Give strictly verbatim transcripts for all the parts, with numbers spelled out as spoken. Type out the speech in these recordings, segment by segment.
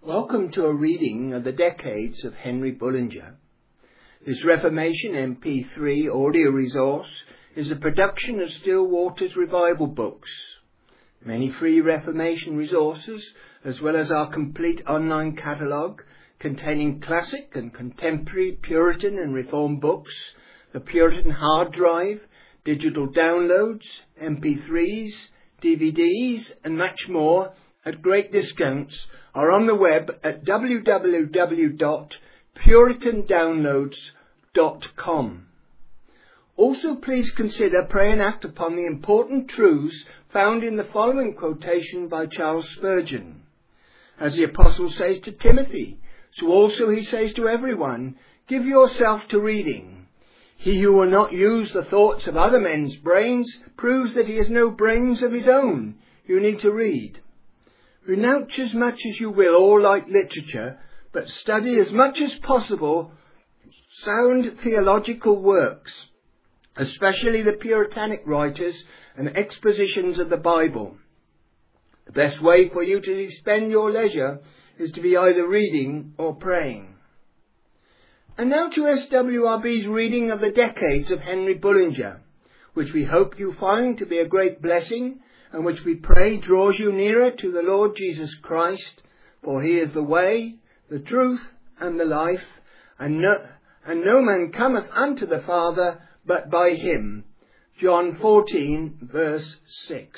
Welcome to a reading of the Decades of Henry Bullinger. This Reformation M P three audio resource is a production of Still Waters Revival Books. Many free Reformation resources, as well as our complete online catalogue containing classic and contemporary Puritan and Reformed books, the Puritan hard drive, digital downloads, M P threes, D V Ds and much more at great discounts, are on the web at w w w dot puritan downloads dot com. Also, please consider, pray and act upon the important truths found in the following quotation by Charles Spurgeon. As the Apostle says to Timothy, so also he says to everyone, give yourself to reading. He who will not use the thoughts of other men's brains proves that he has no brains of his own. You need to read. Renounce as much as you will all light literature, but study as much as possible sound theological works, especially the Puritanic writers and expositions of the Bible. The best way for you to spend your leisure is to be either reading or praying. And now to S W R B's reading of the Decades of Henry Bullinger, which we hope you find to be a great blessing, and which we pray draws you nearer to the Lord Jesus Christ, for he is the way, the truth, and the life, and no, and no man cometh unto the Father but by him. John fourteen, verse six.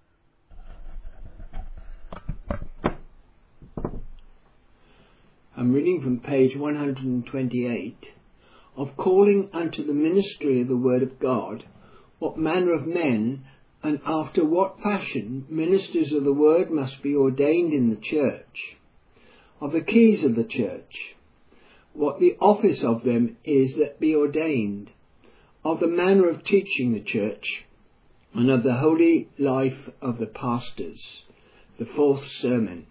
I'm reading from page one hundred twenty-eight, of calling unto the ministry of the Word of God, what manner of men and after what fashion ministers of the word must be ordained in the church, of the keys of the church, what the office of them is that be ordained, of the manner of teaching the church, and of the holy life of the pastors. The fourth sermon.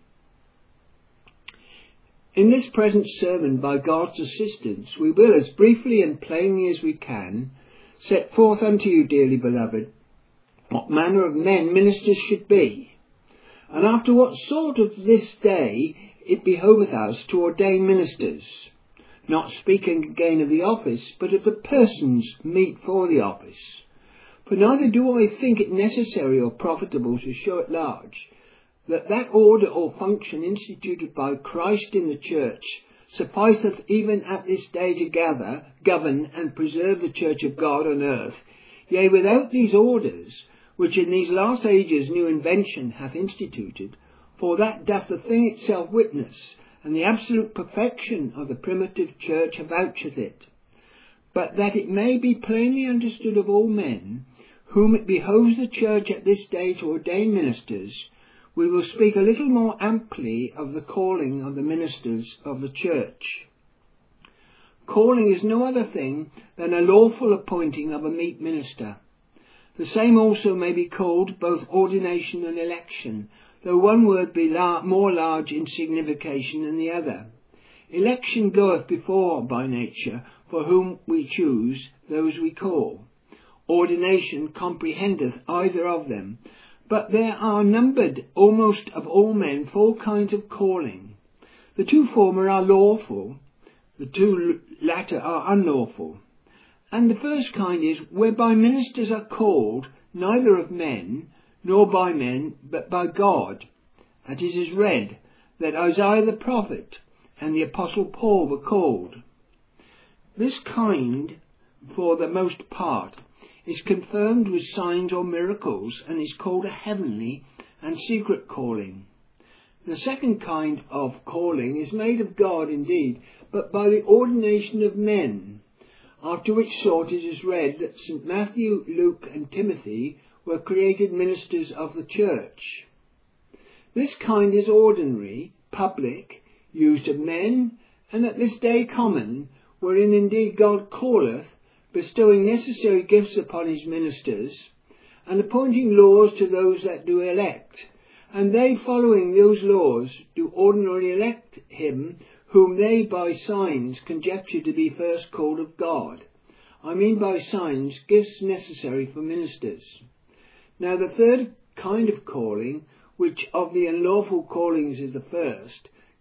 In this present sermon, by God's assistance, we will, as briefly and plainly as we can, set forth unto you, dearly beloved, what manner of men ministers should be, and after what sort of this day it behoveth us to ordain ministers, not speaking again of the office, but of the persons meet for the office. For neither do I think it necessary or profitable to show at large that that order or function instituted by Christ in the church sufficeth even at this day to gather, govern, and preserve the church of God on earth. Yea, without these orders, which in these last ages new invention hath instituted, for that doth the thing itself witness, and the absolute perfection of the primitive church avoucheth it. But that it may be plainly understood of all men, whom it behoves the church at this day to ordain ministers, we will speak a little more amply of the calling of the ministers of the church. Calling is no other thing than a lawful appointing of a meet minister. The same also may be called both ordination and election, though one word be la- more large in signification than the other. Election goeth before by nature, for whom we choose, those we call. Ordination comprehendeth either of them, but there are numbered almost of all men four kinds of calling. The two former are lawful, the two latter are unlawful. And the first kind is, whereby ministers are called, neither of men, nor by men, but by God. That is, is read, that Isaiah the prophet and the Apostle Paul were called. This kind, for the most part, is confirmed with signs or miracles, and is called a heavenly and secret calling. The second kind of calling is made of God indeed, but by the ordination of men, after which sort it is read that Saint Matthew, Luke, and Timothy were created ministers of the church. This kind is ordinary, public, used of men, and at this day common, wherein indeed God calleth, bestowing necessary gifts upon his ministers, and appointing laws to those that do elect, and they following those laws do ordinarily elect him whom they by signs conjecture to be first called of God. I mean by signs gifts necessary for ministers. Now the third kind of calling, which of the unlawful callings is the first,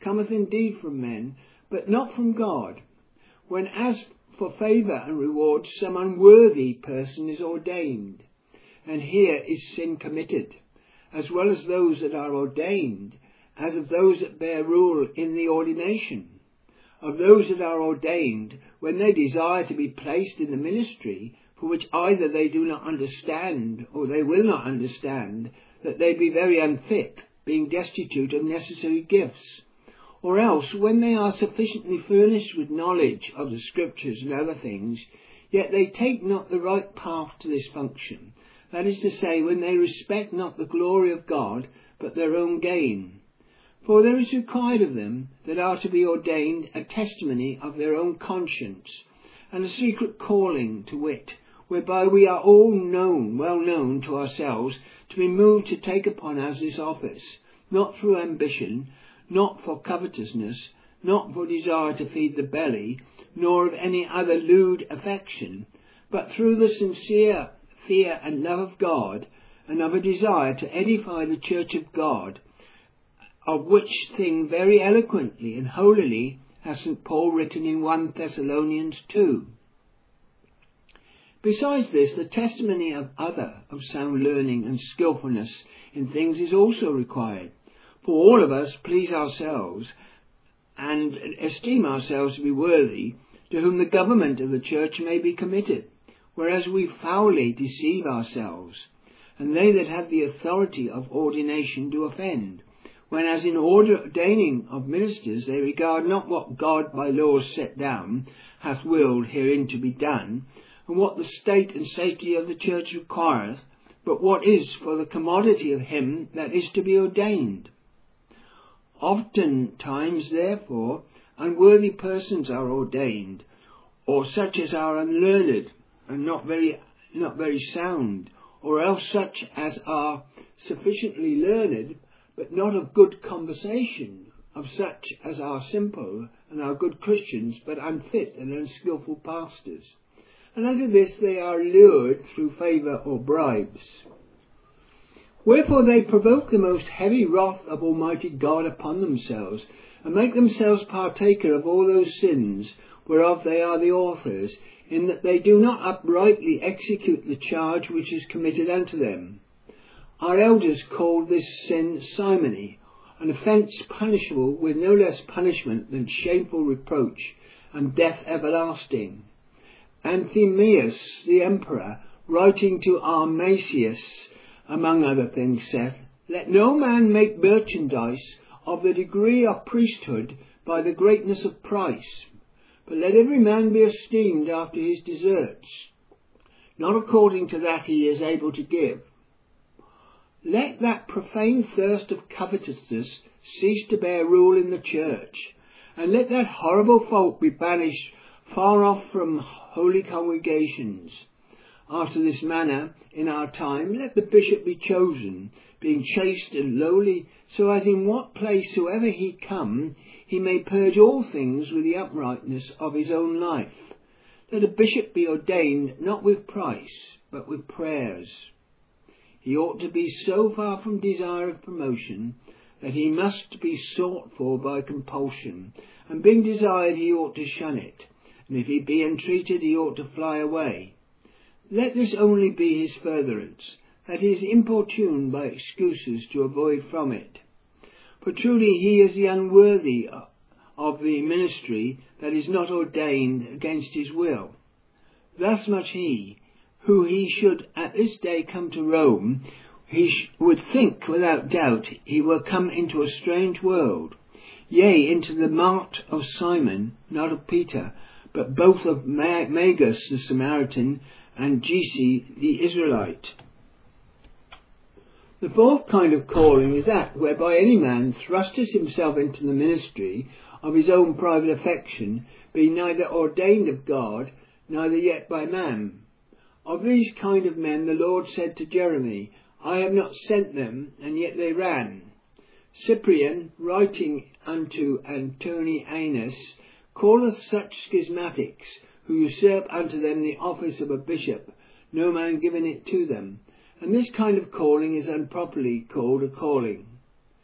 cometh indeed from men, but not from God. When as for favour and reward some unworthy person is ordained, and here is sin committed, as well as those that are ordained, as of those that bear rule in the ordination. Of those that are ordained, when they desire to be placed in the ministry, for which either they do not understand, or they will not understand, that they be very unfit, being destitute of necessary gifts. Or else, when they are sufficiently furnished with knowledge of the Scriptures and other things, yet they take not the right path to this function, that is to say, when they respect not the glory of God, but their own gain. For there is required of them that are to be ordained a testimony of their own conscience, and a secret calling, to wit, whereby we are all known, well known to ourselves, to be moved to take upon us this office, not through ambition, not for covetousness, not for desire to feed the belly, nor of any other lewd affection, but through the sincere fear and love of God, and of a desire to edify the church of God, of which thing very eloquently and holily has Saint Paul written in First Thessalonians two. Besides this, the testimony of other of sound learning and skilfulness in things is also required. For all of us please ourselves, and esteem ourselves to be worthy, to whom the government of the church may be committed, whereas we foully deceive ourselves, and they that have the authority of ordination do offend, when as in ordaining of ministers they regard not what God by laws set down hath willed herein to be done, and what the state and safety of the church requireth, but what is for the commodity of him that is to be ordained. Oftentimes, therefore, unworthy persons are ordained, or such as are unlearned and not very not very sound, or else such as are sufficiently learned, but not of good conversation, of such as are simple and are good Christians, but unfit and unskilful pastors. And unto this they are lured through favour or bribes. Wherefore they provoke the most heavy wrath of Almighty God upon themselves, and make themselves partaker of all those sins whereof they are the authors, in that they do not uprightly execute the charge which is committed unto them. Our elders called this sin simony, an offence punishable with no less punishment than shameful reproach and death everlasting. Anthemius the emperor, writing to Armasius, among other things, saith, Let no man make merchandise of the degree of priesthood by the greatness of price, but let every man be esteemed after his deserts, not according to that he is able to give. Let that profane thirst of covetousness cease to bear rule in the church, and let that horrible fault be banished far off from holy congregations. After this manner, in our time, let the bishop be chosen, being chaste and lowly, so as in what place soever he come, he may purge all things with the uprightness of his own life. Let a bishop be ordained not with price, but with prayers. He ought to be so far from desire of promotion that he must be sought for by compulsion, and being desired he ought to shun it, and if he be entreated he ought to fly away. Let this only be his furtherance, that he is importuned by excuses to avoid from it. For truly he is the unworthy of the ministry that is not ordained against his will. Thus much he, who he should at this day come to Rome, he sh- would think without doubt he were come into a strange world, yea, into the mart of Simon, not of Peter, but both of Ma- Magus the Samaritan, and Gizi the Israelite. The fourth kind of calling is that whereby any man thrusteth himself into the ministry of his own private affection, being neither ordained of God, neither yet by man. Of these kind of men the Lord said to Jeremy, I have not sent them, and yet they ran. Cyprian, writing unto Antonianus, calleth such schismatics, who usurp unto them the office of a bishop, no man giving it to them. And this kind of calling is unproperly called a calling.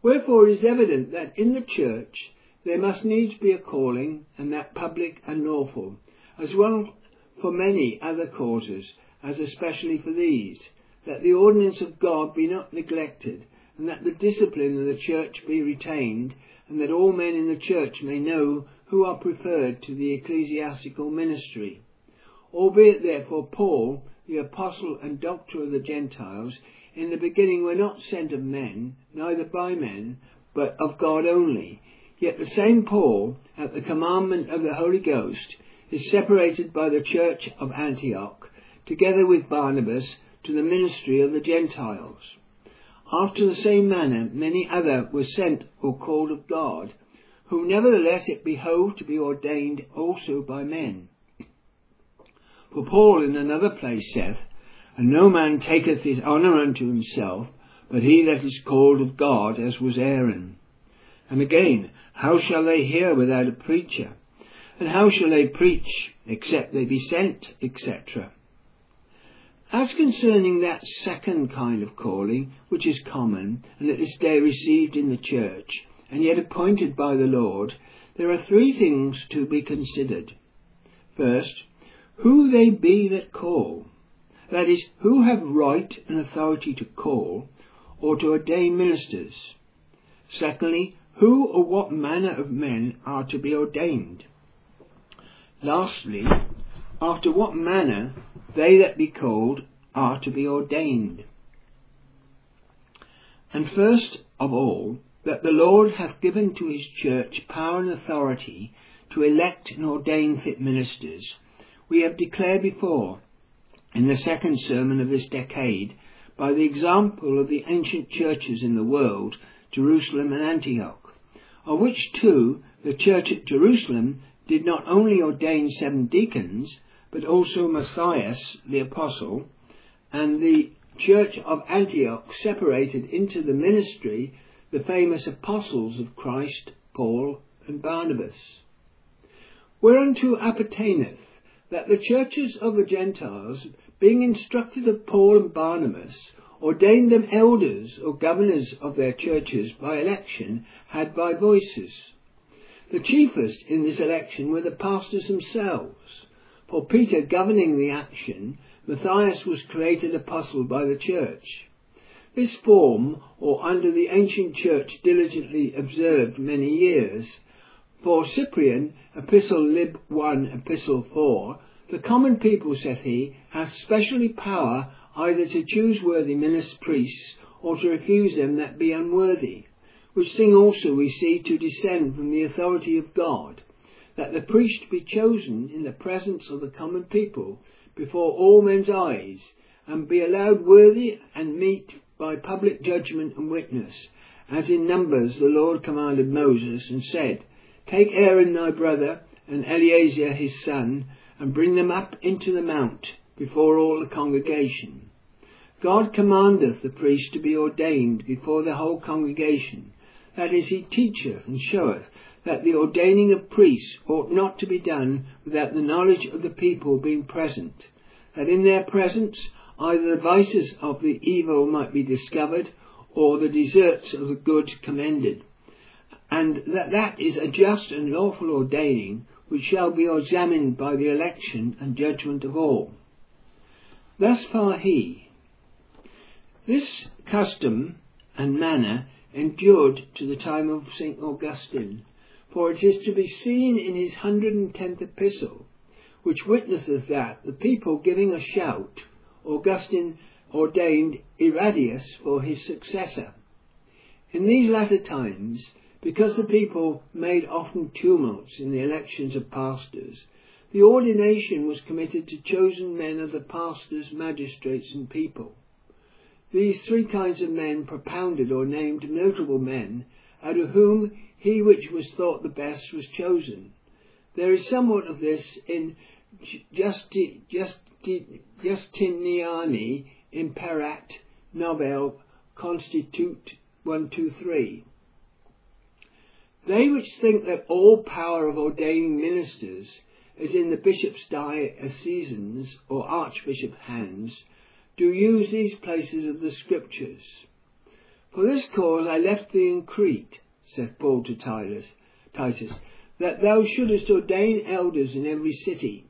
Wherefore it is evident that in the church there must needs be a calling, and that public and lawful, as well for many other causes, as especially for these, that the ordinance of God be not neglected, and that the discipline of the church be retained, and that all men in the church may know who are preferred to the ecclesiastical ministry. Albeit therefore Paul, the apostle and doctor of the Gentiles, in the beginning were not sent of men, neither by men, but of God only. Yet the same Paul, at the commandment of the Holy Ghost, is separated by the church of Antioch, together with Barnabas, to the ministry of the Gentiles. After the same manner many other were sent or called of God, whom nevertheless it behoved to be ordained also by men. For Paul in another place saith, And no man taketh his honour unto himself, but he that is called of God, as was Aaron. And again, how shall they hear without a preacher? And how shall they preach, except they be sent, et cetera. As concerning that second kind of calling, which is common, and at this day received in the church, and yet appointed by the Lord, there are three things to be considered. First, who they be that call, that is, who have right and authority to call, or to ordain ministers. Secondly, who or what manner of men are to be ordained. Lastly, after what manner they that be called are to be ordained. And first of all, that the Lord hath given to his church power and authority to elect and ordain fit ministers, we have declared before, in the second sermon of this decade, by the example of the ancient churches in the world, Jerusalem and Antioch, of which two, the church at Jerusalem did not only ordain seven deacons, but also Matthias the apostle, and the church of Antioch separated into the ministry the famous apostles of Christ, Paul and Barnabas. Whereunto appertaineth that the churches of the Gentiles, being instructed of Paul and Barnabas, ordained them elders or governors of their churches by election, had by voices. The chiefest in this election were the pastors themselves. For Peter governing the action, Matthias was created apostle by the church. This form, or under the ancient church diligently observed many years. For Cyprian, Epistle Lib one, Epistle four, the common people, saith he, hath specially power either to choose worthy ministers, priests, or to refuse them that be unworthy. Which thing also we see to descend from the authority of God, that the priest be chosen in the presence of the common people, before all men's eyes, and be allowed worthy and meet by public judgment and witness, as in Numbers the Lord commanded Moses, and said, Take Aaron thy brother, and Eleazar his son, and bring them up into the mount, before all the congregation. God commandeth the priest to be ordained before the whole congregation. That is, he teacheth and showeth that the ordaining of priests ought not to be done without the knowledge of the people being present, that in their presence either the vices of the evil might be discovered, or the deserts of the good commended, and that that is a just and lawful ordaining, which shall be examined by the election and judgment of all. Thus far he. This custom and manner endured to the time of Saint Augustine, for it is to be seen in his hundred and tenth epistle, which witnesseth that, the people giving a shout, Augustine ordained Iradius for his successor. In these latter times, because the people made often tumults in the elections of pastors, the ordination was committed to chosen men of the pastors, magistrates and people. These three kinds of men propounded or named notable men, out of whom he which was thought the best was chosen. There is somewhat of this in Justi, Justi, Justiniani Imperat Novel Constitute one two three. They which think that all power of ordaining ministers is in the bishop's diocesan's or archbishop's hands, do use these places of the scriptures. For this cause I left thee in Crete, saith Paul to Titus, Titus, that thou shouldest ordain elders in every city.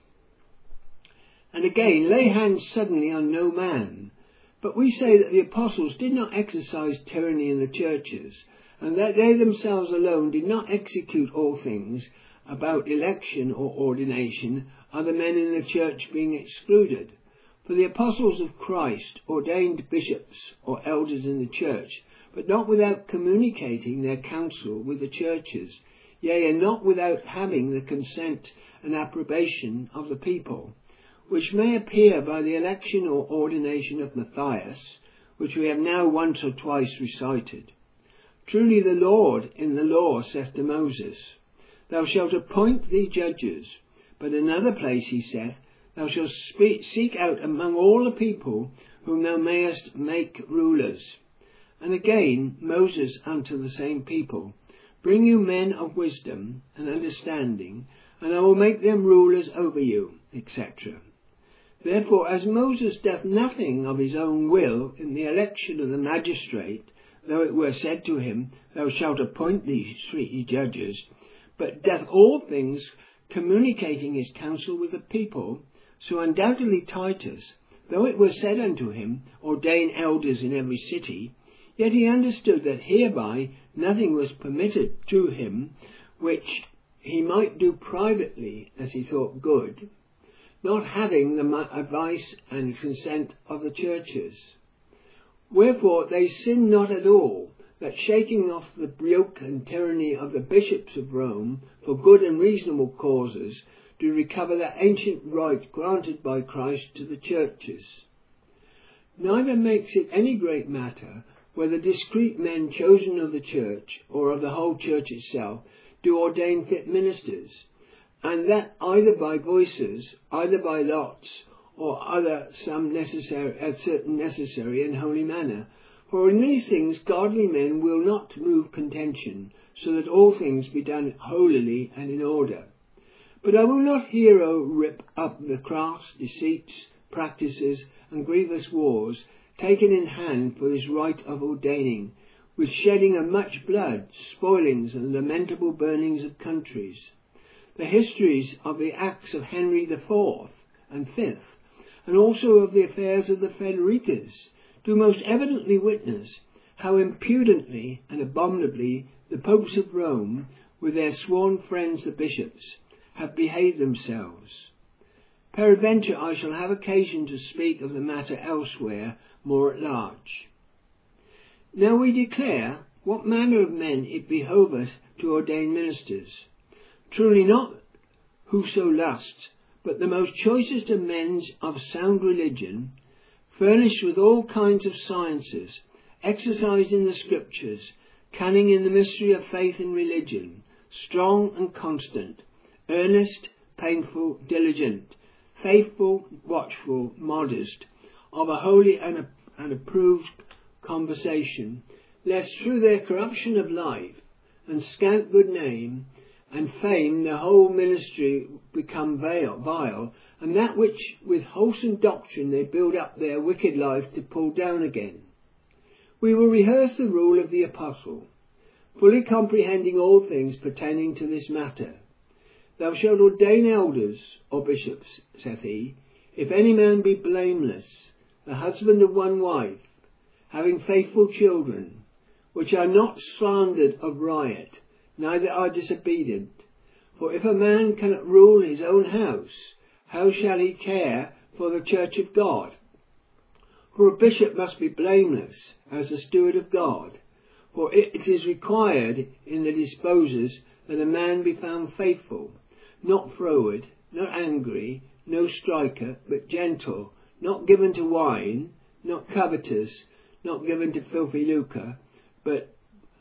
And again, lay hands suddenly on no man. But we say that the apostles did not exercise tyranny in the churches, and that they themselves alone did not execute all things about election or ordination, other men in the church being excluded. For the apostles of Christ ordained bishops or elders in the church, but not without communicating their counsel with the churches, yea, and not without having the consent and approbation of the people, which may appear by the election or ordination of Matthias, which we have now once or twice recited. Truly the Lord in the law saith to Moses, Thou shalt appoint thee judges. But in another place he saith, Thou shalt speak, seek out among all the people whom thou mayest make rulers. And again Moses unto the same people, Bring you men of wisdom and understanding, and I will make them rulers over you, et cetera. Therefore, as Moses doth nothing of his own will in the election of the magistrate, though it were said to him, Thou shalt appoint these three judges, but doth all things communicating his counsel with the people, so undoubtedly Titus, though it were said unto him, Ordain elders in every city, yet he understood that hereby nothing was permitted to him which he might do privately as he thought good, not having the advice and consent of the churches. Wherefore they sin not at all, that shaking off the yoke and tyranny of the bishops of Rome for good and reasonable causes, do recover that ancient right granted by Christ to the churches. Neither makes it any great matter whether discreet men chosen of the church or of the whole church itself do ordain fit ministers, and that either by voices, either by lots, or other some necessary, a certain necessary and holy manner. For in these things godly men will not move contention, so that all things be done holily and in order. But I will not here oh, rip up the crafts, deceits, practices, and grievous wars, taken in hand for this right of ordaining, with shedding of much blood, spoilings, and lamentable burnings of countries. The histories of the acts of Henry the Fourth and Fifth, and also of the affairs of the Fredericas, do most evidently witness how impudently and abominably the popes of Rome, with their sworn friends the bishops, have behaved themselves. Peradventure I shall have occasion to speak of the matter elsewhere more at large. Now we declare what manner of men it behoveth to ordain ministers. Truly not whoso lusts, but the most choicest of men of sound religion, furnished with all kinds of sciences, exercised in the scriptures, cunning in the mystery of faith and religion, strong and constant, earnest, painful, diligent, faithful, watchful, modest, of a holy and, a, and approved conversation, lest through their corruption of life and scant good name and fame the whole ministry become vile, vile, and that which with wholesome doctrine they build up their wicked life to pull down again. We will rehearse the rule of the apostle, fully comprehending all things pertaining to this matter. Thou shalt ordain elders or bishops, saith he, if any man be blameless, the husband of one wife, having faithful children, which are not slandered of riot, neither are disobedient. For if a man cannot rule his own house, how shall he care for the church of God? For a bishop must be blameless as the steward of God. For it is required in the disposers that a man be found faithful, not froward, not angry, no striker, but gentle, not given to wine, not covetous, not given to filthy lucre, but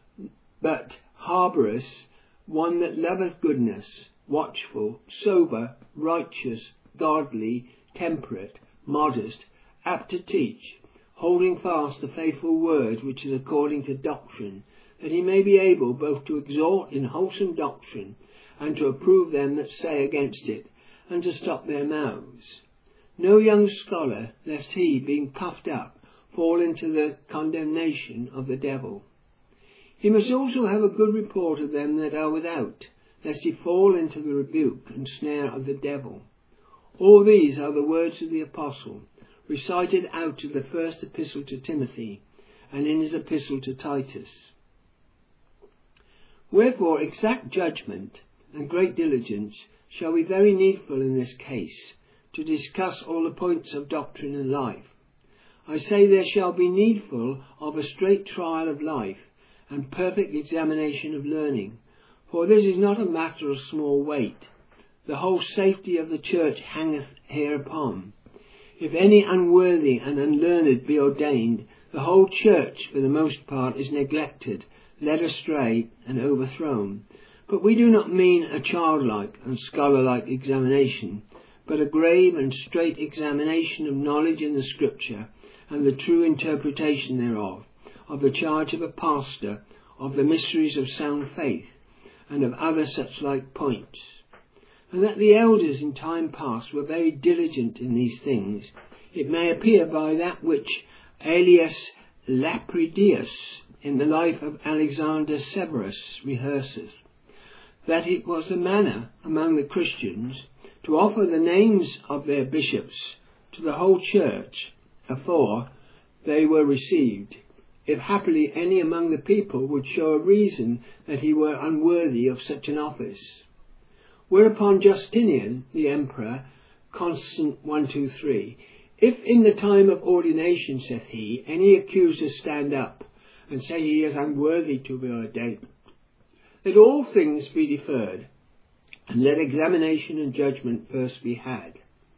but harbourous, one that loveth goodness, watchful, sober, righteous, godly, temperate, modest, apt to teach, holding fast the faithful word which is according to doctrine, that he may be able both to exhort in wholesome doctrine, and to approve them that say against it, and to stop their mouths. No young scholar, lest he, being puffed up, fall into the condemnation of the devil. He must also have a good report of them that are without, lest he fall into the rebuke and snare of the devil. All these are the words of the apostle, recited out of the first epistle to Timothy, and in his epistle to Titus. Wherefore exact judgment and great diligence shall be very needful in this case, to discuss all the points of doctrine and life. I say there shall be needful of a straight trial of life, and perfect examination of learning, for this is not a matter of small weight. The whole safety of the church hangeth hereupon. If any unworthy and unlearned be ordained, the whole church for the most part is neglected, led astray, and overthrown. But we do not mean a childlike and scholar-like examination, but a grave and straight examination of knowledge in the Scripture, and the true interpretation thereof, of the charge of a pastor, of the mysteries of sound faith, and of other such like points. And that the elders in time past were very diligent in these things, it may appear by that which Aelius Lapridius in the life of Alexander Severus rehearseth, that it was the manner among the Christians to offer the names of their bishops to the whole church afore they were received, if happily any among the people would show a reason that he were unworthy of such an office. Whereupon Justinian, the emperor, Constant one two three, if in the time of ordination, saith he, any accuser stand up, and say he is unworthy to be ordained, let all things be deferred, and let examination and judgment first be had.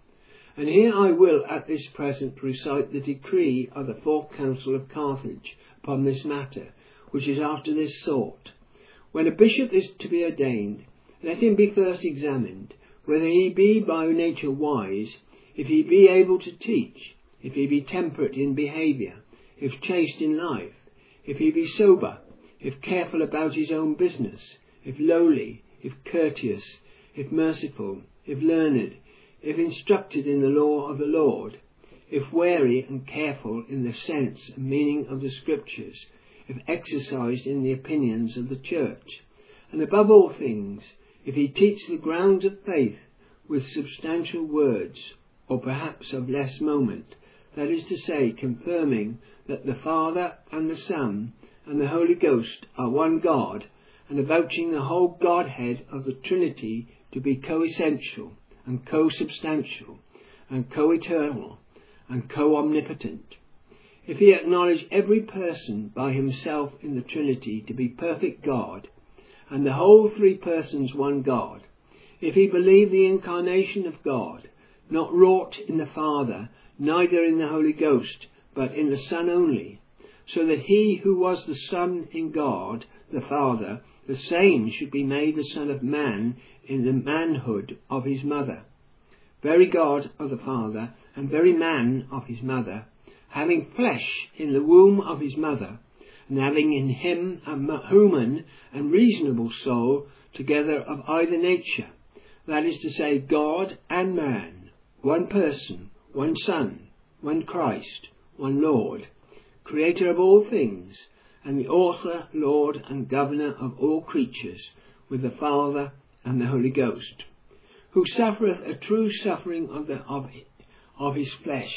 And here I will at this present recite the decree of the fourth council of Carthage upon this matter, which is after this sort. When a bishop is to be ordained, let him be first examined, whether he be by nature wise, if he be able to teach, if he be temperate in behaviour, if chaste in life, if he be sober, if careful about his own business, if lowly, if courteous, if merciful, if learned, if instructed in the law of the Lord, if wary and careful in the sense and meaning of the Scriptures, if exercised in the opinions of the church, and above all things, if he teach the grounds of faith with substantial words, or perhaps of less moment, that is to say, confirming that the Father and the Son and the Holy Ghost are one God, and avouching the whole Godhead of the Trinity to be co-essential, and co-substantial, and co-eternal, and co-omnipotent. If he acknowledge every person by himself in the Trinity to be perfect God, and the whole three persons one God, if he believe the incarnation of God, not wrought in the Father, neither in the Holy Ghost, but in the Son only, so that he who was the Son in God, the Father, the same should be made the Son of Man in the manhood of his mother, very God of the Father, and very man of his mother, having flesh in the womb of his mother, and having in him a human and reasonable soul together of either nature, that is to say, God and man, one person, one Son, one Christ, one Lord, creator of all things, and the author, Lord, and governor of all creatures, with the Father and the Holy Ghost, who suffereth a true suffering of, the, of, of his flesh,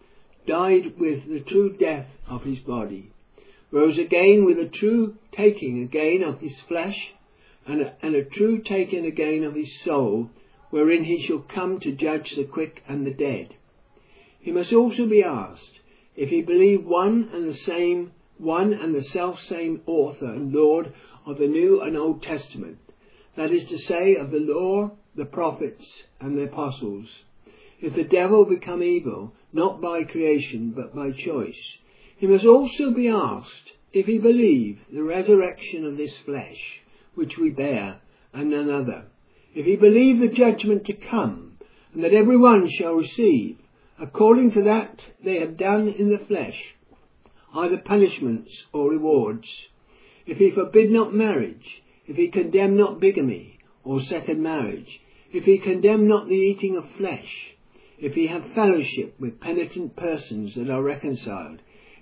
died with the true death of his body, rose again with a true taking again of his flesh, and a, and a true taking again of his soul, wherein he shall come to judge the quick and the dead. He must also be asked, if he believe one and the same, one and the self-same author and Lord of the New and Old Testament, that is to say, of the law, the prophets, and the apostles. If the devil become evil, not by creation, but by choice, he must also be asked if he believe the resurrection of this flesh, which we bear, and none other. If he believe the judgment to come, and that every one shall receive, according to that they have done in the flesh, either punishments or rewards. If he forbid not marriage, if he condemn not bigamy, or second marriage, if he condemn not the eating of flesh, if he have fellowship with penitent persons that are reconciled,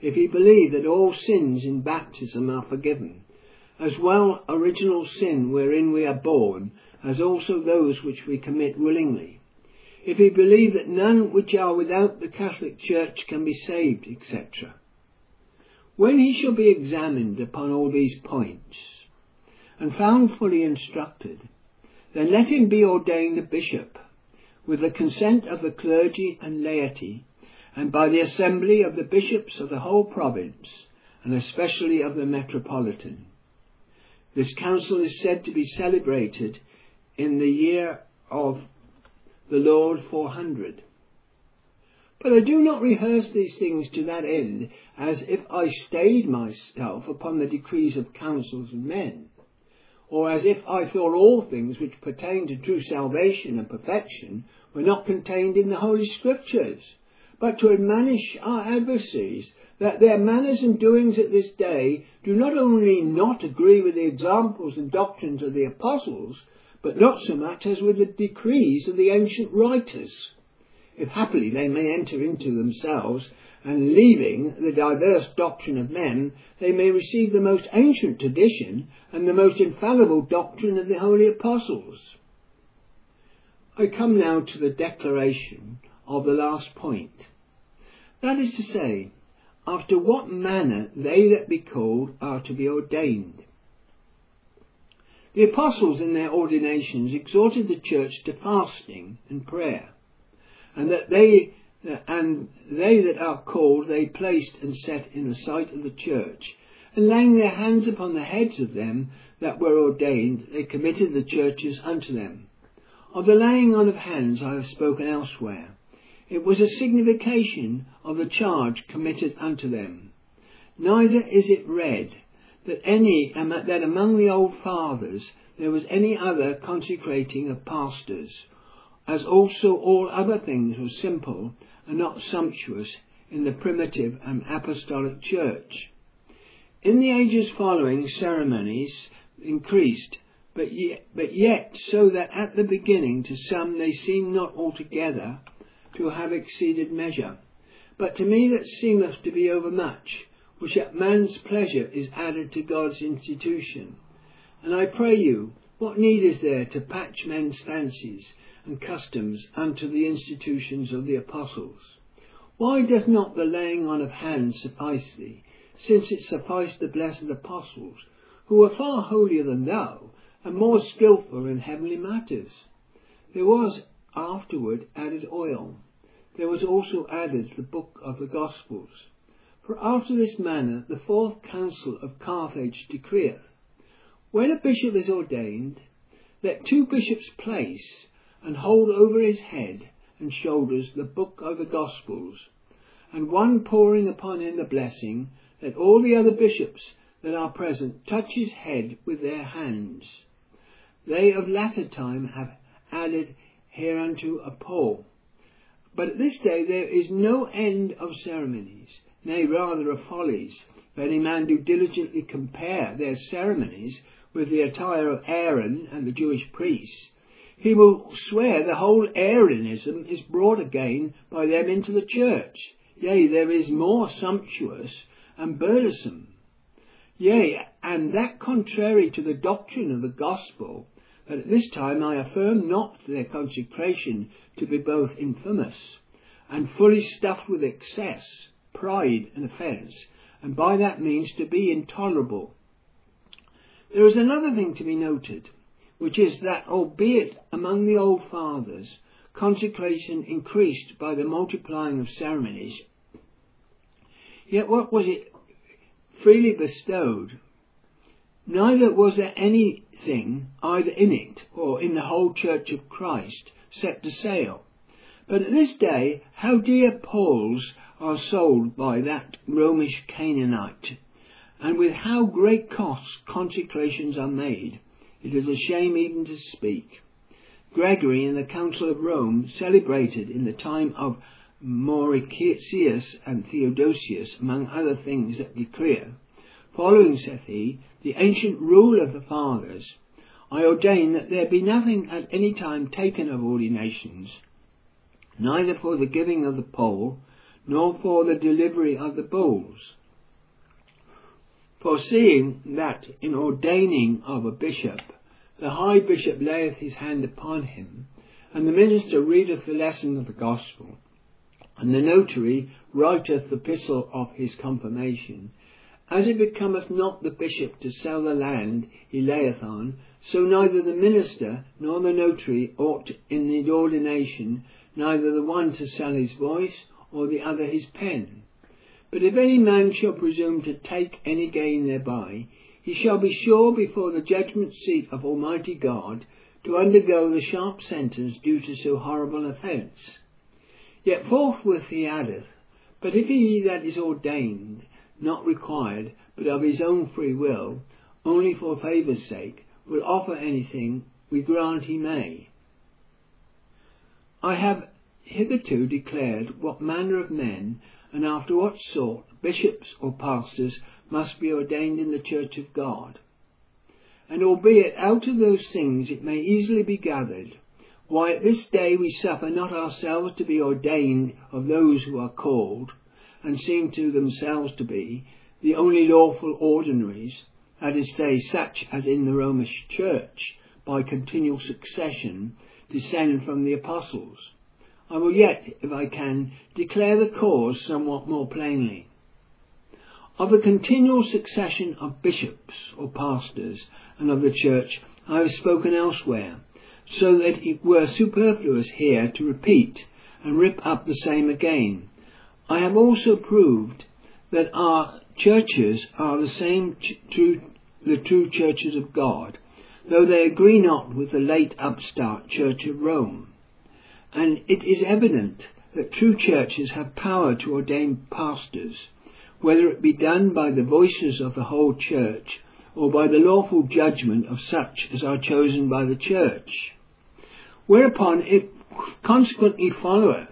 if he believe that all sins in baptism are forgiven, as well original sin wherein we are born, as also those which we commit willingly, if he believe that none which are without the Catholic Church can be saved, et cetera. When he shall be examined upon all these points, and found fully instructed, then let him be ordained a bishop, with the consent of the clergy and laity, and by the assembly of the bishops of the whole province, and especially of the metropolitan. This council is said to be celebrated in the year of the Lord four hundred. But I do not rehearse these things to that end, as if I stayed myself upon the decrees of councils of men, or as if I thought all things which pertain to true salvation and perfection were not contained in the Holy Scriptures, but to admonish our adversaries that their manners and doings at this day do not only not agree with the examples and doctrines of the apostles, but not so much as with the decrees of the ancient writers, if happily they may enter into themselves, and leaving the diverse doctrine of men, they may receive the most ancient tradition and the most infallible doctrine of the holy apostles. I come now to the declaration of the last point. That is to say, after what manner they that be called are to be ordained. The apostles in their ordinations exhorted the church to fasting and prayer, and that they and they that are called they placed and set in the sight of the church, and laying their hands upon the heads of them that were ordained, they committed the churches unto them. Of the laying on of hands I have spoken elsewhere. It was a signification of the charge committed unto them. Neither is it read that any that among the old fathers there was any other consecrating of pastors, as also all other things were simple and not sumptuous in the primitive and apostolic church. In the ages following, ceremonies increased, but yet, but yet so that at the beginning to some they seemed not altogether to have exceeded measure. But to me that seemeth to be overmuch, which at man's pleasure is added to God's institution. And I pray you, what need is there to patch men's fancies and customs unto the institutions of the apostles? Why doth not the laying on of hands suffice thee, since it sufficed the blessed apostles, who were far holier than thou, and more skilful in heavenly matters? There was afterward added oil. There was also added the book of the Gospels. For after this manner the fourth council of Carthage decreeth, when a bishop is ordained, let two bishops place and hold over his head and shoulders the book of the Gospels, and one pouring upon him the blessing, that all the other bishops that are present touch his head with their hands. They of latter time have added hereunto a pall. But at this day there is no end of ceremonies, nay rather of follies, if any man do diligently compare their ceremonies with the attire of Aaron and the Jewish priests, he will swear the whole Aaronism is brought again by them into the church. Yea, there is more sumptuous and burdensome. Yea, and that contrary to the doctrine of the gospel, that at this time I affirm not their consecration to be both infamous, and fully stuffed with excess, pride, and offence, and by that means to be intolerable. There is another thing to be noted, which is that albeit among the old fathers consecration increased by the multiplying of ceremonies, yet what was it freely bestowed? Neither was there anything either in it or in the whole church of Christ set to sale. But at this day how dear Pauls are sold by that Romish Canaanite, and with how great costs consecrations are made, it is a shame even to speak. Gregory in the Council of Rome celebrated in the time of Mauritius and Theodosius, among other things that decree, following, saith he, the ancient rule of the fathers, I ordain that there be nothing at any time taken of ordinations, neither for the giving of the poll, nor for the delivery of the bulls. Foreseeing that in ordaining of a bishop, the high bishop layeth his hand upon him, and the minister readeth the lesson of the gospel, and the notary writeth the epistle of his confirmation, as it becometh not the bishop to sell the land he layeth on, so neither the minister nor the notary ought in the ordination neither the one to sell his voice or the other his pen. But if any man shall presume to take any gain thereby, he shall be sure before the judgment seat of Almighty God to undergo the sharp sentence due to so horrible offence. Yet forthwith he addeth, but if he that is ordained, not required, but of his own free will, only for favour's sake, will offer anything, we grant he may. I have hitherto declared what manner of men, and after what sort, bishops or pastors must be ordained in the Church of God. And albeit out of those things it may easily be gathered, why at this day we suffer not ourselves to be ordained of those who are called, and seem to themselves to be, the only lawful ordinaries, that is to say, such as in the Romish Church, by continual succession, descend from the apostles. I will yet, if I can, declare the cause somewhat more plainly. Of the continual succession of bishops or pastors and of the church I have spoken elsewhere, so that it were superfluous here to repeat and rip up the same again. I have also proved that our churches are the same ch- true, the true churches of God, though they agree not with the late upstart Church of Rome. And it is evident that true churches have power to ordain pastors, whether it be done by the voices of the whole church, or by the lawful judgment of such as are chosen by the church. Whereupon it consequently followeth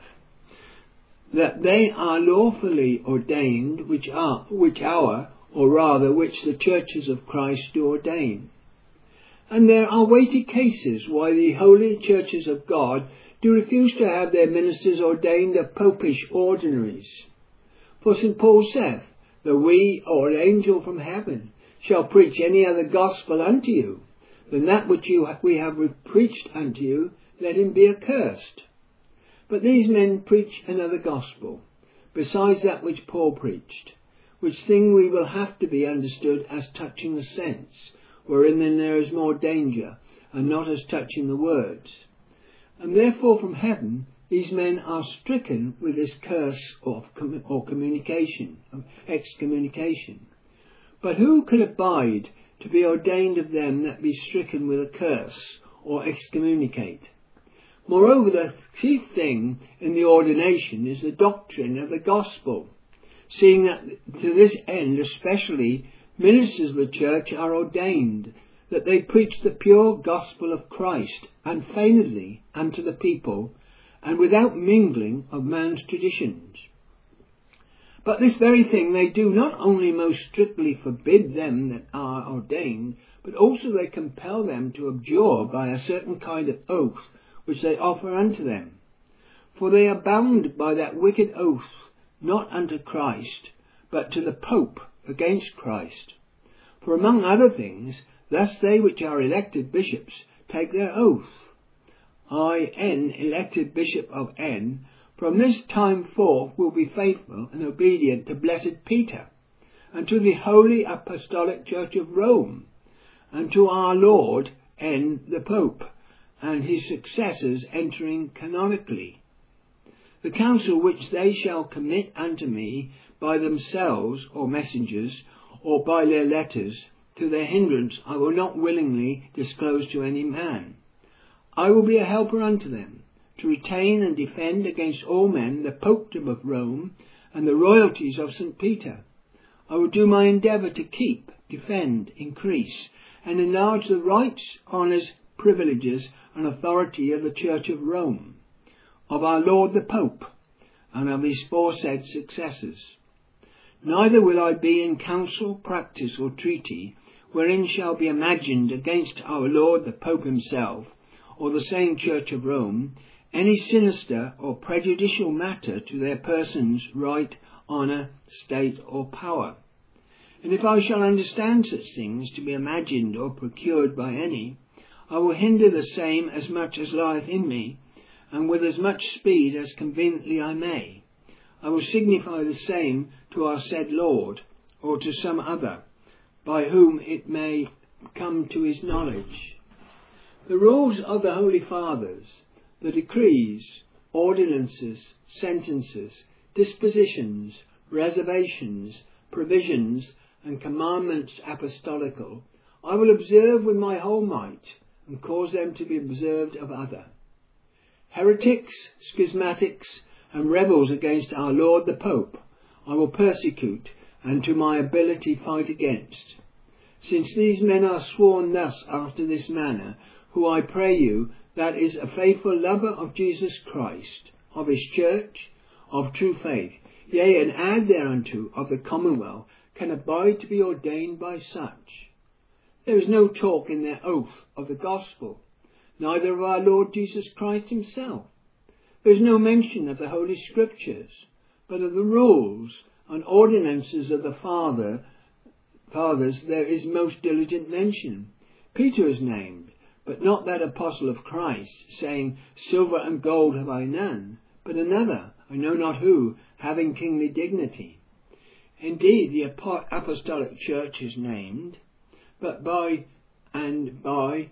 that they are lawfully ordained which are, which our, or rather which the churches of Christ do ordain. And there are weighty cases why the holy churches of God do refuse to have their ministers ordained of popish ordinaries. For Saint Paul saith, though we or an angel from heaven shall preach any other gospel unto you than that which you ha- we have preached unto you, let him be accursed. But these men preach another gospel, besides that which Paul preached, which thing we will have to be understood as touching the sense, wherein then there is more danger, and not as touching the words. And therefore from heaven these men are stricken with this curse of com- or communication, of excommunication. But who could abide to be ordained of them that be stricken with a curse, or excommunicate? Moreover, the chief thing in the ordination is the doctrine of the gospel, seeing that to this end especially ministers of the church are ordained, that they preach the pure gospel of Christ unfeignedly unto the people, and without mingling of man's traditions. But this very thing they do not only most strictly forbid them that are ordained, but also they compel them to abjure by a certain kind of oath which they offer unto them. For they are bound by that wicked oath, not unto Christ, but to the Pope against Christ. For among other things, thus they which are elected bishops take their oath. I, N, elected Bishop of N, from this time forth will be faithful and obedient to blessed Peter, and to the Holy Apostolic Church of Rome, and to our Lord, N, the Pope, and his successors entering canonically. The counsel which they shall commit unto me by themselves, or messengers, or by their letters, to their hindrance I will not willingly disclose to any man. I will be a helper unto them, to retain and defend against all men the popedom of Rome and the royalties of Saint Peter. I will do my endeavour to keep, defend, increase, and enlarge the rights, honours, privileges, and authority of the Church of Rome, of our Lord the Pope, and of his foresaid successors. Neither will I be in council, practice, or treaty, wherein shall be imagined against our Lord the Pope himself, or the same Church of Rome, any sinister or prejudicial matter to their persons, right, honour, state or power. And if I shall understand such things to be imagined or procured by any, I will hinder the same as much as lieth in me, and with as much speed as conveniently I may. I will signify the same to our said Lord, or to some other, by whom it may come to his knowledge. The rules of the Holy Fathers, the decrees, ordinances, sentences, dispositions, reservations, provisions, and commandments apostolical, I will observe with my whole might, and cause them to be observed of other. Heretics, schismatics, and rebels against our Lord the Pope, I will persecute, and to my ability fight against. Since these men are sworn thus after this manner, who I pray you, that is a faithful lover of Jesus Christ, of his church, of true faith, yea, and add thereunto of the commonwealth, can abide to be ordained by such. There is no talk in their oath of the gospel, neither of our Lord Jesus Christ himself. There is no mention of the Holy Scriptures, but of the rules and ordinances of the Father, fathers there is most diligent mention. Peter is named, but not that apostle of Christ, saying, Silver and gold have I none, but another, I know not who, having kingly dignity. Indeed, the apostolic church is named, but by and by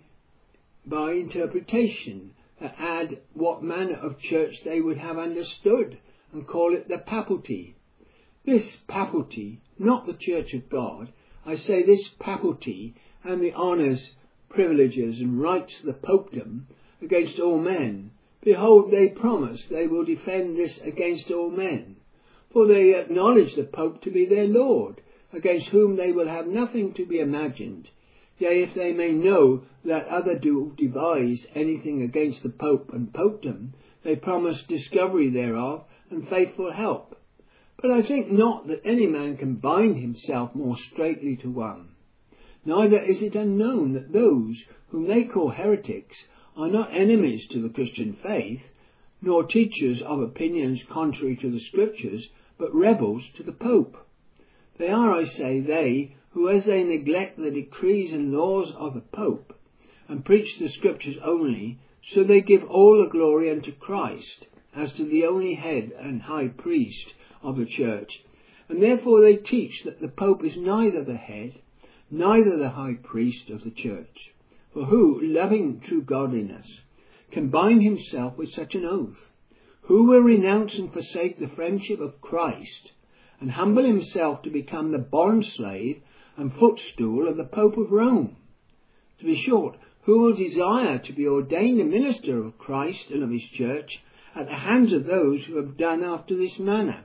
by interpretation, that add what manner of church they would have understood, and call it the papalty. This papalty, not the Church of God, I say this papalty, and the honours, privileges, and rights of the popedom against all men. Behold, they promise they will defend this against all men, for they acknowledge the Pope to be their Lord, against whom they will have nothing to be imagined. Yea, if they may know that other do devise anything against the Pope and popedom, they promise discovery thereof and faithful help. But I think not that any man can bind himself more straitly to one. Neither is it unknown that those whom they call heretics are not enemies to the Christian faith, nor teachers of opinions contrary to the Scriptures, but rebels to the Pope. They are, I say, they who, as they neglect the decrees and laws of the Pope, and preach the Scriptures only, so they give all the glory unto Christ, as to the only head and high priest of the Church, and therefore they teach that the Pope is neither the head, neither the high priest of the Church. For who, loving true godliness, can bind himself with such an oath? Who will renounce and forsake the friendship of Christ, and humble himself to become the bond-slave and footstool of the Pope of Rome? To be short, who will desire to be ordained a minister of Christ and of his Church at the hands of those who have done after this manner?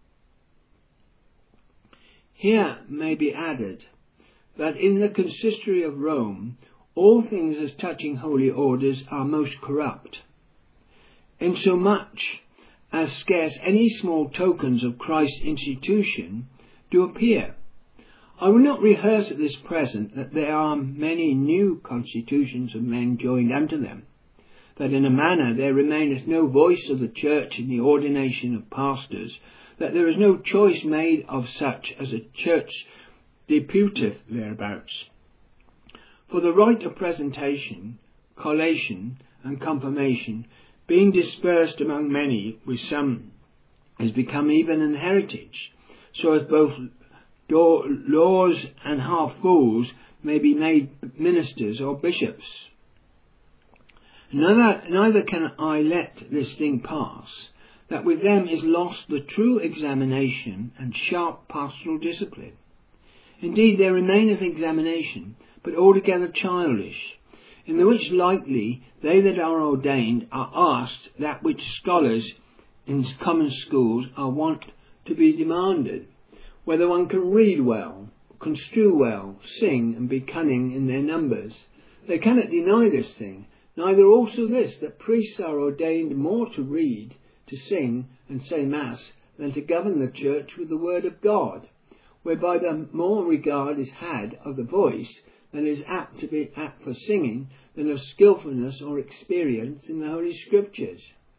Here may be added that in the consistory of Rome all things as touching holy orders are most corrupt, insomuch as scarce any small tokens of Christ's institution do appear. I will not rehearse at this present that there are many new constitutions of men joined unto them, that in a manner there remaineth no voice of the Church in the ordination of pastors, that there is no choice made of such as a Church deputeth thereabouts. For the rite of presentation, collation, and confirmation, being dispersed among many with some, is become even an heritage, so as both laws and half-fools may be made ministers or bishops. Neither, neither can I let this thing pass, that with them is lost the true examination and sharp pastoral discipline. Indeed, there remaineth examination, but altogether childish, in the which lightly they that are ordained are asked that which scholars in common schools are wont to be demanded, whether one can read well, construe well, sing, and be cunning in their numbers. They cannot deny this thing, neither also this, that priests are ordained more to read, to sing, and say Mass, than to govern the Church with the word of God, whereby the more regard is had of the voice than is apt to be apt for singing, than of skilfulness or experience in the Holy Scriptures.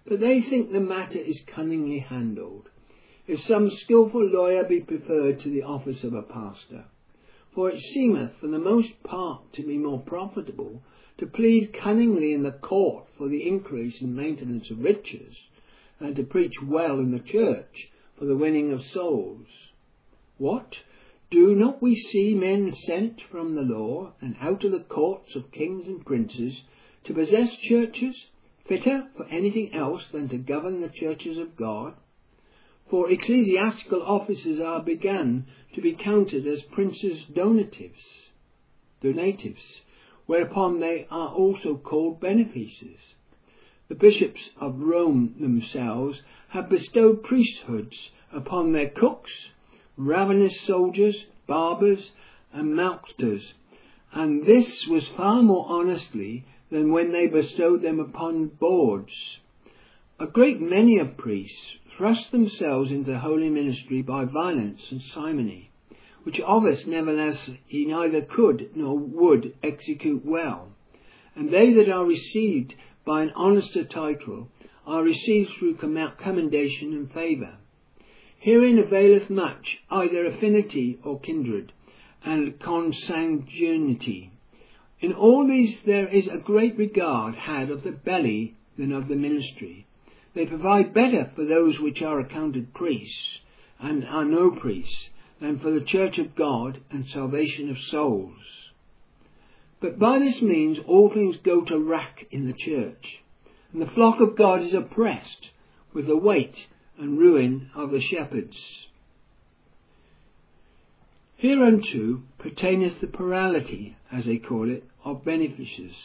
but they think the matter is cunningly handled, if some skilful lawyer be preferred to the office of a pastor. For it seemeth for the most part to be more profitable to plead cunningly in the court for the increase and maintenance of riches, and to preach well in the church for the winning of souls. What? Do not we see men sent from the law and out of the courts of kings and princes to possess churches, fitter for anything else than to govern the churches of God? For ecclesiastical offices are begun to be counted as princes' donatives, donatives, whereupon they are also called benefices. The bishops of Rome themselves have bestowed priesthoods upon their cooks, ravenous soldiers, barbers, and maltsters, and this was far more honestly than when they bestowed them upon bawds. A great many of priests thrust themselves into the holy ministry by violence and simony, which office nevertheless he neither could nor would execute well. And they that are received by an honester title are received through commendation and favour. Herein availeth much either affinity or kindred, and consanguinity. In all these there is a great regard had of the belly than of the ministry. They provide better for those which are accounted priests, and are no priests, than for the church of God and salvation of souls. But by this means all things go to wrack in the church, and the flock of God is oppressed with the weight and ruin of the shepherds. Hereunto pertaineth the plurality, as they call it, of benefices.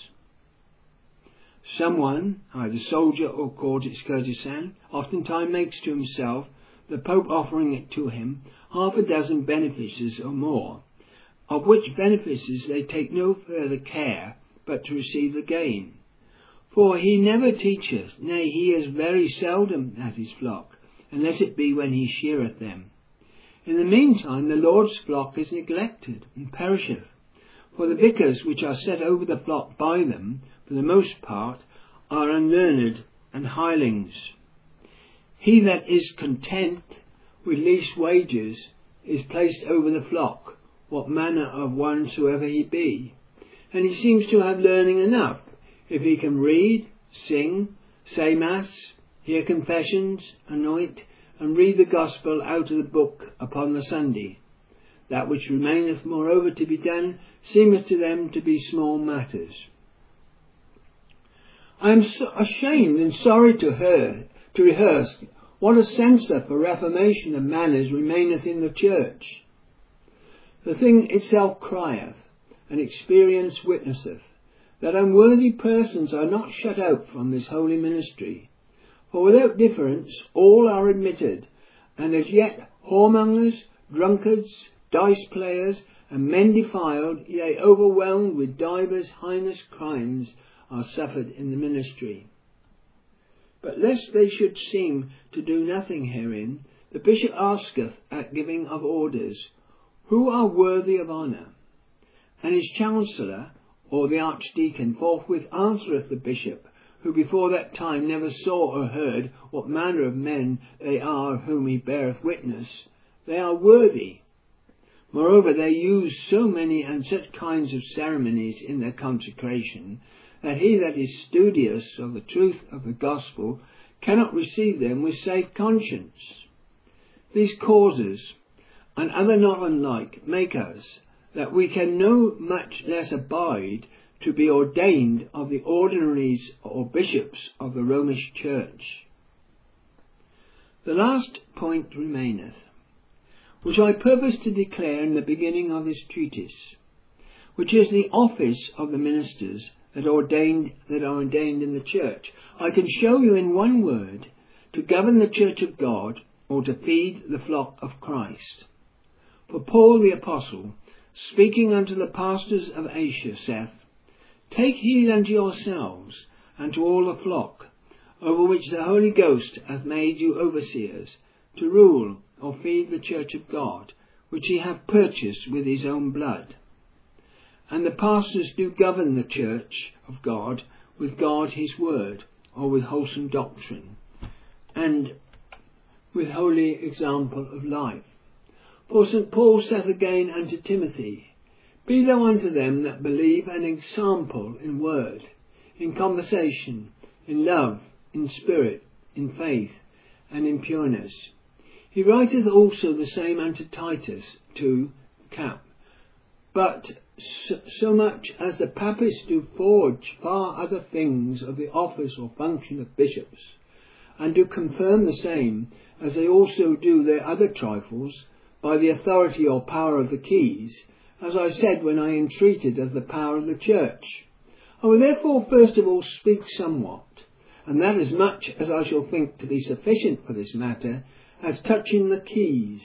Someone, either soldier or courtesan, oftentimes makes to himself, the Pope offering it to him, half a dozen benefices or more, of which benefices they take no further care but to receive the gain. For he never teacheth, nay, he is very seldom at his flock, unless it be when he sheareth them. In the meantime the Lord's flock is neglected and perisheth, for the vicars which are set over the flock by them, for the most part, are unlearned and hirelings. He that is content with least wages is placed over the flock, what manner of one soever he be, and he seems to have learning enough, if he can read, sing, say mass, hear confessions, anoint, and read the gospel out of the book upon the Sunday. That which remaineth moreover to be done seemeth to them to be small matters. I am so ashamed and sorry to her to rehearse what a censor for reformation of manners remaineth in the church. The thing itself crieth, and experience witnesseth, that unworthy persons are not shut out from this holy ministry. For without difference all are admitted, and as yet whoremongers, drunkards, dice players, and men defiled, yea, overwhelmed with divers heinous crimes, are suffered in the ministry. But lest they should seem to do nothing herein, the bishop asketh at giving of orders, who are worthy of honour? And his chancellor, or the archdeacon, forthwith answereth the bishop, who before that time never saw or heard what manner of men they are of whom he beareth witness, they are worthy. Moreover, they use so many and such kinds of ceremonies in their consecration, that he that is studious of the truth of the gospel cannot receive them with safe conscience. These causes, and other not unlike, make us, that we can no much less abide to be ordained of the ordinaries or bishops of the Romish Church. The last point remaineth, which I purpose to declare in the beginning of this treatise, which is the office of the ministers that ordained that are ordained in the church. I can show you in one word, to govern the church of God, or to feed the flock of Christ. For Paul the apostle, speaking unto the pastors of Asia, saith, Take heed unto yourselves, and to all the flock, over which the Holy Ghost hath made you overseers, to rule or feed the church of God, which he hath purchased with his own blood. And the pastors do govern the church of God with God his word, or with wholesome doctrine, and with holy example of life. For Saint Paul saith again unto Timothy, Be thou unto them that believe an example in word, in conversation, in love, in spirit, in faith, and in pureness. He writeth also the same unto Titus, to Cap. But so, so much as the papists do forge far other things of the office or function of bishops, and do confirm the same, as they also do their other trifles, by the authority or power of the keys, as I said when I entreated of the power of the church. I will therefore first of all speak somewhat, and that as much as I shall think to be sufficient for this matter, as touching the keys.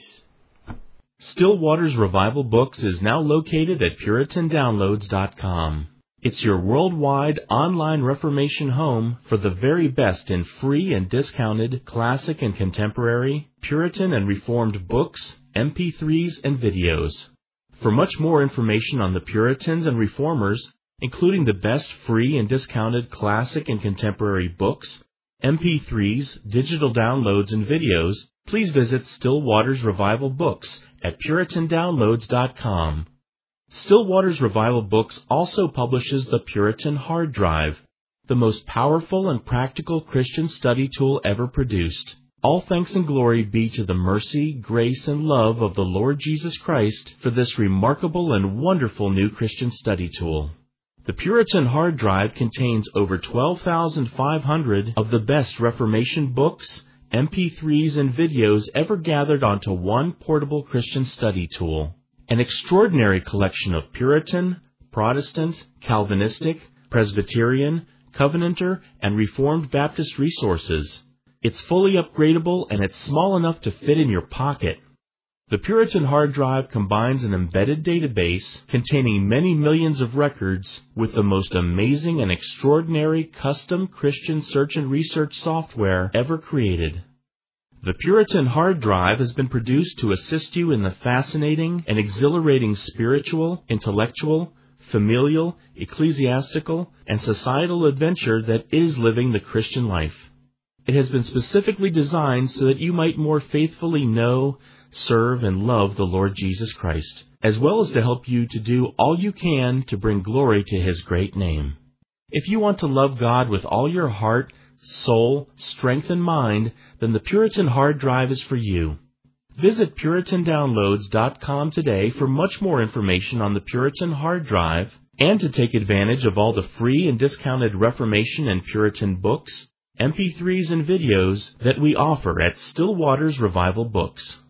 Still Waters Revival Books is now located at Puritan Downloads dot com. It's your worldwide online Reformation home for the very best in free and discounted classic and contemporary, Puritan and Reformed books, M P threes, and videos. For much more information on the Puritans and Reformers, including the best free and discounted classic and contemporary books, M P threes, digital downloads, and videos, please visit Still Waters Revival Books at Puritan Downloads dot com. Still Waters Revival Books also publishes the Puritan Hard Drive, the most powerful and practical Christian study tool ever produced. All thanks and glory be to the mercy, grace, and love of the Lord Jesus Christ for this remarkable and wonderful new Christian study tool. The Puritan Hard Drive contains over twelve thousand five hundred of the best Reformation books, M P threes, and videos ever gathered onto one portable Christian study tool. An extraordinary collection of Puritan, Protestant, Calvinistic, Presbyterian, Covenanter, and Reformed Baptist resources. It's fully upgradable and it's small enough to fit in your pocket. The Puritan Hard Drive combines an embedded database containing many millions of records with the most amazing and extraordinary custom Christian search and research software ever created. The Puritan Hard Drive has been produced to assist you in the fascinating and exhilarating spiritual, intellectual, familial, ecclesiastical, and societal adventure that is living the Christian life. It has been specifically designed so that you might more faithfully know, serve, and love the Lord Jesus Christ, as well as to help you to do all you can to bring glory to His great name. If you want to love God with all your heart, soul, strength, and mind, then the Puritan Hard Drive is for you. Visit Puritan Downloads dot com today for much more information on the Puritan Hard Drive and to take advantage of all the free and discounted Reformation and Puritan books, M P threes, and videos that we offer at Still Waters Revival Books.